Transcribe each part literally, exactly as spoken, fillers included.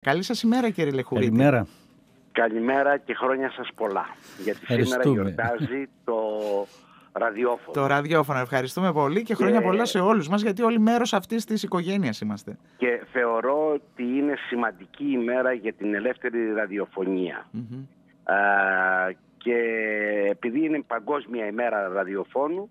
Καλή σας ημέρα, κύριε Λεχουρίτη. Καλημέρα. Καλημέρα και χρόνια σας πολλά. Γιατί σήμερα γιορτάζει το ραδιόφωνο. Το ραδιόφωνο. Ευχαριστούμε πολύ και χρόνια και... πολλά σε όλους μας, γιατί όλοι μέρος αυτής της οικογένειας είμαστε. Και θεωρώ ότι είναι σημαντική ημέρα για την ελεύθερη ραδιοφωνία. Mm-hmm. Α, και επειδή είναι παγκόσμια ημέρα ραδιοφώνου,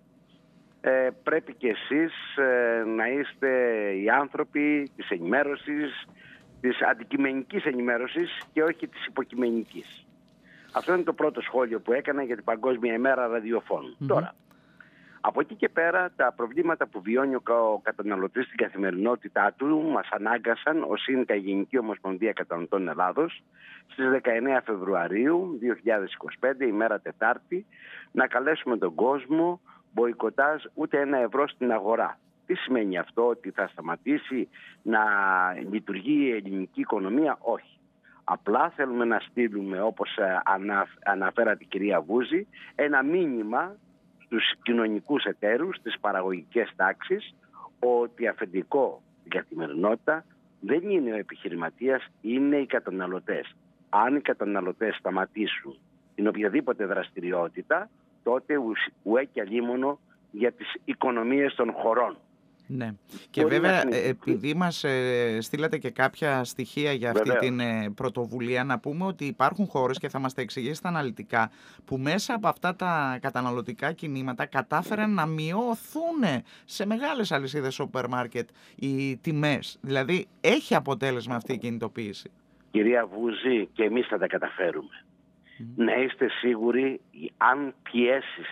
ε, πρέπει και εσείς ε, να είστε οι άνθρωποι της ενημέρωσης, της αντικειμενικής ενημέρωσης και όχι της υποκειμενικής. Αυτό είναι το πρώτο σχόλιο που έκανα για την Παγκόσμια ημέρα ραδιοφώνου. Mm-hmm. Τώρα, από εκεί και πέρα, τα προβλήματα που βιώνει ο καταναλωτής στην καθημερινότητά του μας ανάγκασαν ως ΣΥΝΚΑ, η Γενική Ομοσπονδία Καταναλωτών Ελλάδος, στις δεκαεννέα Φεβρουαρίου δύο χιλιάδες είκοσι πέντε, ημέρα Τετάρτη, να καλέσουμε τον κόσμο μποϊκοτάζ ούτε ένα ευρώ στην αγορά. Τι σημαίνει αυτό, ότι θα σταματήσει να λειτουργεί η ελληνική οικονομία? Όχι. Απλά θέλουμε να στείλουμε, όπως αναφέρατε κυρία Βούζη, ένα μήνυμα στους κοινωνικούς εταίρους, στις παραγωγικές τάξεις, ότι αφεντικό στην καθημερινότητα δεν είναι ο επιχειρηματίας, είναι οι καταναλωτές. Αν οι καταναλωτές σταματήσουν την οποιαδήποτε δραστηριότητα, τότε ουέ και αλίμονο για τις οικονομίες των χωρών. Ναι. Και μπορεί βέβαια να... επειδή μας ε, στείλατε και κάποια στοιχεία για αυτή Βεβαίως. την ε, πρωτοβουλία, να πούμε ότι υπάρχουν χώρες, και θα μας τα εξηγήσετε αναλυτικά, που μέσα από αυτά τα καταναλωτικά κινήματα κατάφεραν να μειώθουν σε μεγάλες αλυσίδες σούπερ μάρκετ οι τιμές. Δηλαδή έχει αποτέλεσμα αυτή η κινητοποίηση. Κυρία Βούζη, και εμείς θα τα καταφέρουμε. Mm. Να είστε σίγουροι, αν πιέσεις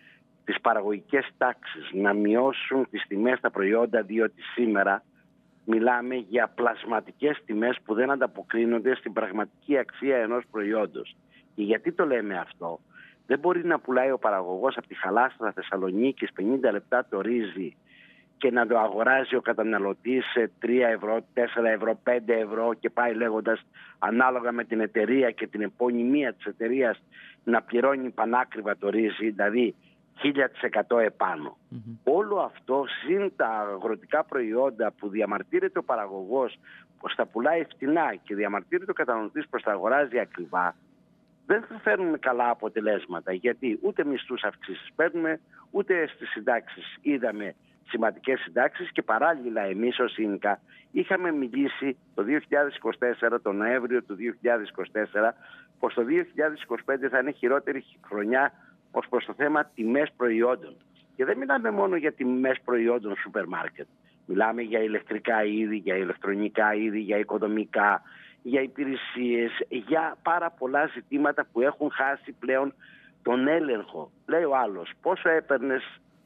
τις παραγωγικές τάξεις να μειώσουν τις τιμές στα προϊόντα, διότι σήμερα μιλάμε για πλασματικές τιμές που δεν ανταποκρίνονται στην πραγματική αξία ενός προϊόντος. Και γιατί το λέμε αυτό? Δεν μπορεί να πουλάει ο παραγωγός από τη Χαλάστρα Θεσσαλονίκης πενήντα λεπτά το ρύζι και να το αγοράζει ο καταναλωτής σε τρία ευρώ, τέσσερα ευρώ, πέντε ευρώ και πάει λέγοντας, ανάλογα με την εταιρεία και την επωνυμία της εταιρείας, να πληρώνει πανάκριβα το ρύζι, δηλαδή χίλια τοις εκατό επάνω. Mm-hmm. Όλο αυτό συν τα αγροτικά προϊόντα που διαμαρτύρεται ο παραγωγός πως τα πουλάει φτηνά και διαμαρτύρεται ο καταναλωτής πως τα αγοράζει ακριβά, δεν θα φέρνουν καλά αποτελέσματα. Γιατί ούτε μισθούς αυξήσεις παίρνουμε, ούτε στις συντάξεις είδαμε σημαντικές συντάξεις, και παράλληλα εμείς ως ΣΥΝΚΑ είχαμε μιλήσει το δύο χιλιάδες είκοσι τέσσερα, τον Νοέμβριο του δύο χιλιάδες είκοσι τέσσερα, πως το δύο χιλιάδες είκοσι πέντε θα είναι χειρότερη χρονιά ως προς το θέμα τιμές προϊόντων. Και δεν μιλάμε μόνο για τιμές προϊόντων σούπερ μάρκετ. Μιλάμε για ηλεκτρικά είδη, για ηλεκτρονικά είδη, για οικοδομικά, για υπηρεσίες, για πάρα πολλά ζητήματα που έχουν χάσει πλέον τον έλεγχο. Λέει ο άλλος, πόσο έπαιρνες,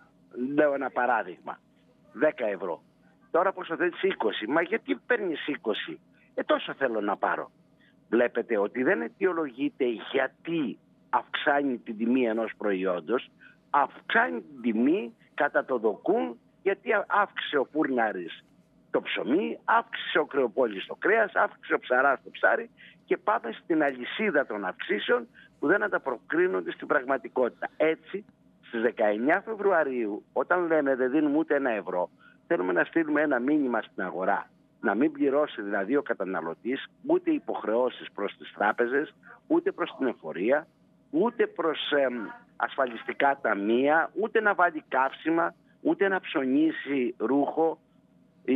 λέω ένα παράδειγμα, δέκα ευρώ. Τώρα πόσο θέλεις? είκοσι. Μα γιατί παίρνεις είκοσι? Ε, τόσο θέλω να πάρω. Βλέπετε ότι δεν αιτιολογείται γιατί αυξάνει την τιμή ενός προϊόντος, αυξάνει την τιμή κατά το δοκούν, γιατί αύξησε ο φούρναρης το ψωμί, αύξησε ο κρεοπόλης το κρέας, αύξησε ο ψαράς το ψάρι, και πάμε στην αλυσίδα των αυξήσεων που δεν ανταποκρίνονται στην πραγματικότητα. Έτσι, στις δεκαεννέα Φεβρουαρίου, όταν λέμε δεν δίνουμε ούτε ένα ευρώ, θέλουμε να στείλουμε ένα μήνυμα στην αγορά. Να μην πληρώσει δηλαδή ο καταναλωτής ούτε υποχρεώσεις προς τις τράπεζες, ούτε προς την εφορία, ούτε προς ε, ασφαλιστικά ταμεία, ούτε να βάλει καύσιμα, ούτε να ψωνίσει ρούχο ή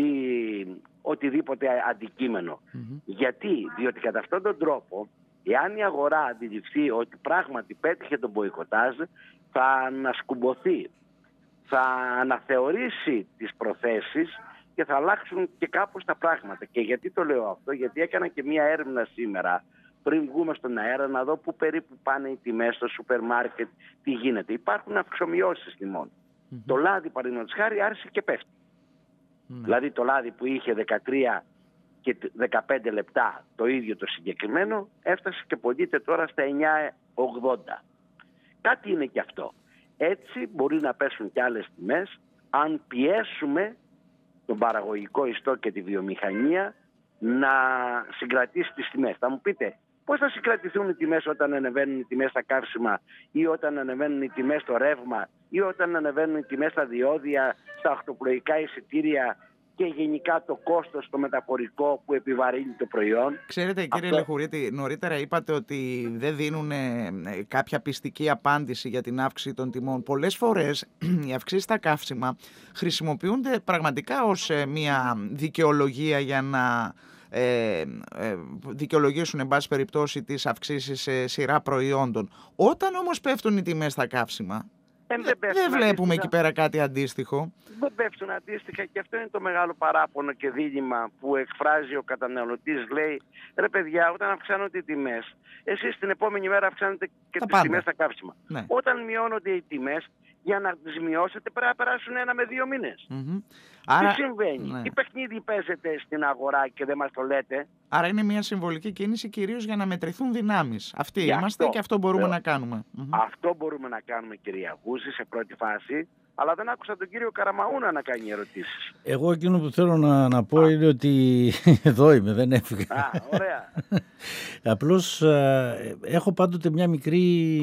οτιδήποτε αντικείμενο. Mm-hmm. Γιατί? Διότι κατά αυτόν τον τρόπο, εάν η αγορά αντιληφθεί ότι πράγματι πέτυχε τον μποϊκοτάζ, θα ανασκουμποθεί, θα αναθεωρήσει τις προθέσεις και θα αλλάξουν και κάπως τα πράγματα. Και γιατί το λέω αυτό? Γιατί έκανα και μία έρευνα σήμερα, πριν βγούμε στον αέρα, να δω πού περίπου πάνε οι τιμές στο σούπερ μάρκετ, τι γίνεται. Υπάρχουν αυξομοιώσεις τιμών. Mm-hmm. Το λάδι, παραδείγματος χάρη, άρχισε και πέφτει. Mm-hmm. Δηλαδή το λάδι που είχε δεκατρία και δεκαπέντε λεπτά το ίδιο το συγκεκριμένο, έφτασε και πωλείται τώρα στα εννιά ογδόντα. Κάτι είναι και αυτό. Έτσι μπορεί να πέσουν και άλλες τιμές αν πιέσουμε τον παραγωγικό ιστό και τη βιομηχανία να συγκρατήσει τις τιμές. Θα μου πείτε, πώς θα συγκρατηθούν οι τιμές όταν ανεβαίνουν οι τιμές στα καύσιμα, ή όταν ανεβαίνουν οι τιμές στο ρεύμα, ή όταν ανεβαίνουν οι τιμές στα διόδια, στα οχτωπλοϊκά εισιτήρια και γενικά το κόστος το μεταφορικό που επιβαρύνει το προϊόν. Ξέρετε κύριε Αυτό... Λεχουρίτη, νωρίτερα είπατε ότι δεν δίνουν κάποια πιστική απάντηση για την αύξηση των τιμών. Πολλές φορές οι αυξήσεις στα καύσιμα χρησιμοποιούνται πραγματικά ως μια δικαιολογία για να ε, ε, δικαιολογήσουν εν πάση περιπτώσει τις αυξήσεις σε σειρά προϊόντων. Όταν όμως πέφτουν οι τιμές στα καύσιμα, Ε, δεν δεν βλέπουμε αντίστοιχα. Εκεί πέρα κάτι αντίστοιχο. Δεν πέφτουν αντίστοιχα και αυτό είναι το μεγάλο παράπονο και δίλημμα που εκφράζει ο καταναλωτής. Λέει, ρε παιδιά, όταν αυξάνονται οι τιμές, εσείς την επόμενη μέρα αυξάνετε και τις τιμές στα καύσιμα. Ναι. Όταν μειώνονται οι τιμές, για να τις μειώσετε πρέπει να περάσουν ένα με δύο μήνες. Mm-hmm. Τι Άρα... συμβαίνει, ναι. τι παιχνίδι παίζεται στην αγορά και δεν μας το λέτε. Άρα είναι μια συμβολική κίνηση κυρίως για να μετρηθούν δυνάμεις. Αυτοί για είμαστε αυτό, και αυτό μπορούμε ε, να κάνουμε. Αυτό μπορούμε να κάνουμε, κυρία Γούζη, σε πρώτη φάση. Αλλά δεν άκουσα τον κύριο Καραμαούνα να κάνει ερωτήσεις. Εγώ εκείνο που θέλω να, να πω Α. είναι ότι εδώ είμαι, δεν έφυγα. Α, ωραία. Απλώς ε, έχω πάντοτε μια μικρή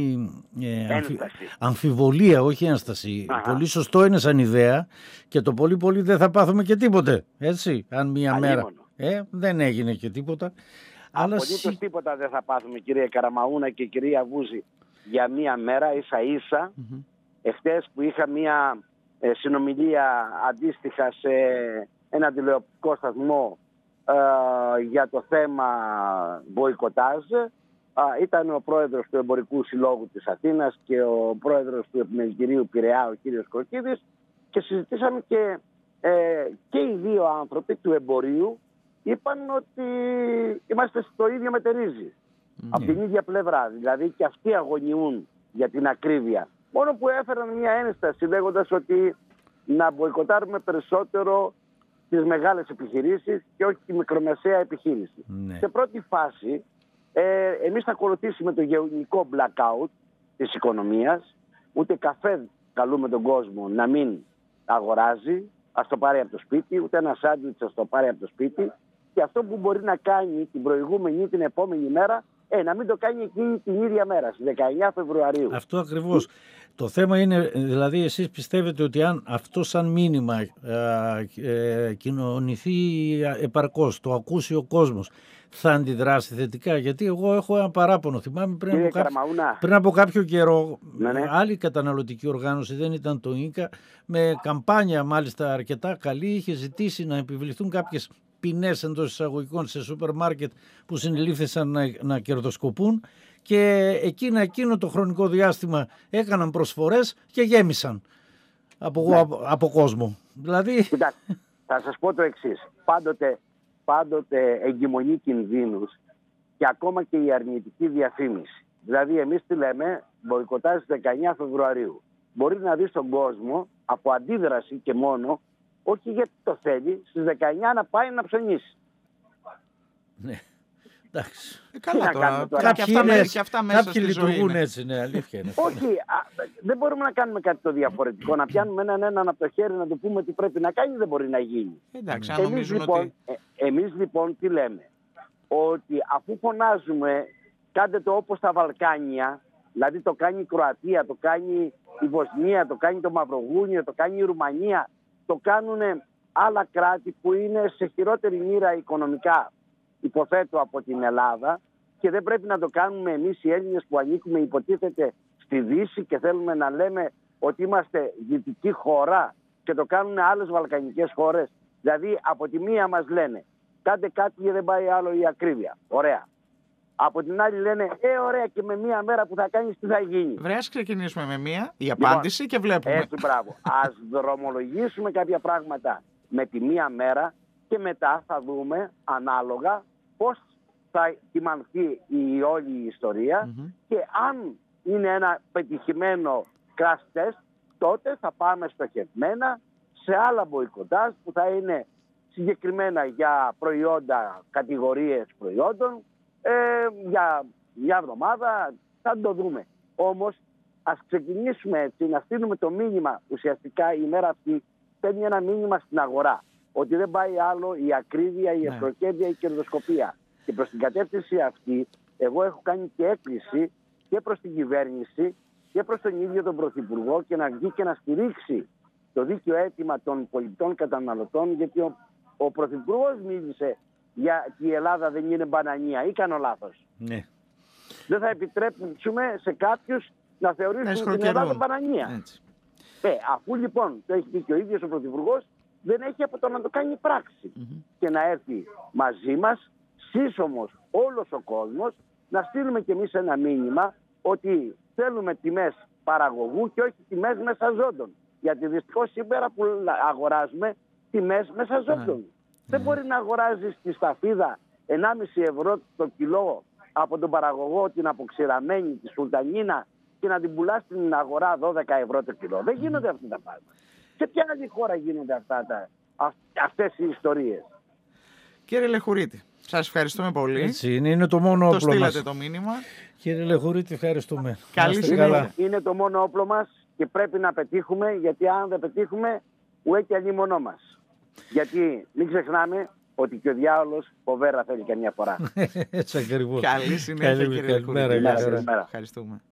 ε, αμφι, ένσταση. αμφιβολία, όχι ένσταση. Α. Πολύ σωστό είναι σαν ιδέα και το πολύ πολύ δεν θα πάθουμε και τίποτε. Έτσι, αν μια μέρα ε, δεν έγινε και τίποτα. Απολύτως σι... τίποτα δεν θα πάθουμε, κύριε Καραμαούνα και κυρία Βούζη, για μια μέρα ίσα ίσα. Mm-hmm. Εχθές που είχα μια ε, συνομιλία αντίστοιχα σε ένα τηλεοπτικό σταθμό ε, για το θέμα μποϊκοτάζ, ε, ήταν ο πρόεδρος του Εμπορικού Συλλόγου της Αθήνας και ο πρόεδρος του Επιμελητηρίου Πειραιά, ο κύριος Κορκίδης, και συζητήσαμε και, ε, και οι δύο άνθρωποι του εμπορίου είπαν ότι είμαστε στο ίδιο μετερίζει. Mm-hmm. Από την ίδια πλευρά, δηλαδή και αυτοί αγωνιούν για την ακρίβεια. Μόνο που έφεραν μια ένσταση λέγοντας ότι να μποϊκοτάρουμε περισσότερο τις μεγάλες επιχειρήσεις και όχι τη μικρομεσαία επιχείρηση. Ναι. Σε πρώτη φάση, ε, εμείς θα ακολουθήσουμε το γενικό blackout της οικονομίας. Ούτε καφέ καλούμε τον κόσμο να μην αγοράζει, ας το πάρει από το σπίτι, ούτε ένα σάντουιτς ας το πάρει από το σπίτι. Και αυτό που μπορεί να κάνει την προηγούμενη ή την επόμενη μέρα, Ε, να μην το κάνει εκεί την ίδια μέρα, στις δεκαεννιά Φεβρουαρίου. Αυτό ακριβώς. Το θέμα είναι, δηλαδή εσείς πιστεύετε ότι αν αυτό σαν μήνυμα ε, ε, κοινωνηθεί επαρκώς, το ακούσει ο κόσμος, θα αντιδράσει θετικά? Γιατί εγώ έχω ένα παράπονο. Θυμάμαι πριν, από κάποιο, πριν από κάποιο καιρό, ναι, ναι. άλλη καταναλωτική οργάνωση, δεν ήταν το ίνκα, με καμπάνια μάλιστα αρκετά καλή, είχε ζητήσει να επιβληθούν κάποιες ποινές εντός εισαγωγικών σε σούπερ μάρκετ που συνελήφθησαν να, να κερδοσκοπούν, και εκείνα εκείνο το χρονικό διάστημα έκαναν προσφορές και γέμισαν από, ναι. από, από κόσμο. Δηλαδή... Κοιτάξτε, θα σας πω το εξής. Πάντοτε, πάντοτε εγκυμονεί κινδύνους και ακόμα και η αρνητική διαφήμιση. Δηλαδή εμείς τι λέμε, μποϊκοτάζ δεκαεννιά Φεβρουαρίου. Μπορεί να δει στον κόσμο από αντίδραση και μόνο, όχι γιατί το θέλει, στις δεκαεννιά να πάει να ψωνίσει. Ναι, εντάξει. Ε, καλά τώρα, τώρα. Κάποιοι, και αυτά, είναι, και αυτά μέσα κάποιοι λειτουργούν είναι. Έτσι, ναι, αλήθεια είναι. Όχι, α, δεν μπορούμε να κάνουμε κάτι το διαφορετικό. Να πιάνουμε έναν έναν από το χέρι να του πούμε τι πρέπει να κάνει, δεν μπορεί να γίνει. Εντάξει, εμείς, νομίζουν λοιπόν, ότι... ε, εμείς λοιπόν τι λέμε, ότι αφού φωνάζουμε κάντε το όπως τα Βαλκάνια, δηλαδή το κάνει η Κροατία, το κάνει η Βοσνία, το κάνει το Μαυροβούνιο, το κάνει η Ρουμανία, το κάνουν άλλα κράτη που είναι σε χειρότερη μοίρα οικονομικά, υποθέτω, από την Ελλάδα, και δεν πρέπει να το κάνουμε εμείς οι Έλληνες που ανήκουμε υποτίθεται στη Δύση και θέλουμε να λέμε ότι είμαστε δυτική χώρα και το κάνουν άλλες βαλκανικές χώρες. Δηλαδή από τη μία μας λένε κάντε κάτι και δεν πάει άλλο η ακρίβεια. Ωραία. Από την άλλη λένε ε ωραία, και με μία μέρα που θα κάνεις τι θα γίνει. Βρε, ας ξεκινήσουμε με μία η απάντηση λοιπόν, και βλέπουμε. Έτσι, μπράβο. Ας δρομολογήσουμε κάποια πράγματα με τη μία μέρα και μετά θα δούμε ανάλογα πώς θα κυμανθεί η όλη η ιστορία, mm-hmm. και αν είναι ένα πετυχημένο crash test, τότε θα πάμε στοχευμένα σε άλλα μποϊκοτάζ που θα είναι συγκεκριμένα για προϊόντα, κατηγορίες προϊόντων, ε, για μια εβδομάδα, θα το δούμε. Όμως ας ξεκινήσουμε έτσι, να στείλουμε το μήνυμα, ουσιαστικά η μέρα αυτή στέλνει ένα μήνυμα στην αγορά, ότι δεν πάει άλλο η ακρίβεια, η εχθροκέρδεια, η κερδοσκοπία. Και προς την κατεύθυνση αυτή, εγώ έχω κάνει και έκκληση και προς την κυβέρνηση και προς τον ίδιο τον Πρωθυπουργό, και να βγει και να στηρίξει το δίκαιο αίτημα των πολιτών καταναλωτών, γιατί ο, ο Πρωθυπουργός μίλησε για ότι η Ελλάδα δεν είναι μπανανία, ή κάνω λάθος? Ναι. Δεν θα επιτρέψουμε σε κάποιους να θεωρήσουν την Ελλάδα μπανανία. Ε, αφού λοιπόν το έχει πει και ο ίδιος ο Πρωθυπουργός, δεν έχει από το να το κάνει πράξη. Mm-hmm. Και να έρθει μαζί μας, σύσσωμος όλος ο κόσμος, να στείλουμε κι εμείς ένα μήνυμα ότι θέλουμε τιμές παραγωγού και όχι τιμές μεσαζόντων. Γιατί δυστυχώς σήμερα που αγοράζουμε τιμές μεσαζόντων. Mm-hmm. Δεν μπορεί να αγοράζεις τη σταφίδα ενάμιση ευρώ το κιλό από τον παραγωγό, την αποξηραμένη, τη σουλτανίνα, και να την πουλάς στην αγορά δώδεκα ευρώ το κιλό. Δεν γίνονται αυτά τα πράγματα. Σε ποια άλλη χώρα γίνονται αυτά τα, αυτές οι ιστορίες? Κύριε Λεχουρίτη, σας ευχαριστούμε πολύ. Έτσι είναι, είναι το μόνο το όπλο μας. Το στείλατε το μήνυμα. Κύριε Λεχουρίτη, ευχαριστούμε. Καλή συνέχεια. Είναι το μόνο όπλο μας και πρέπει να πετύχουμε, γιατί αν δεν πετύχουμε, ουέ και αλλήμονό μας. Γιατί μην ξεχνάμε ότι και ο διάολος φοβέρα θέλει καμιά φορά. Έτσι ακριβώς. Καλή συνέχεια, κύριε Λεχουρίτη. Καλημέρα. Ευχαριστούμε.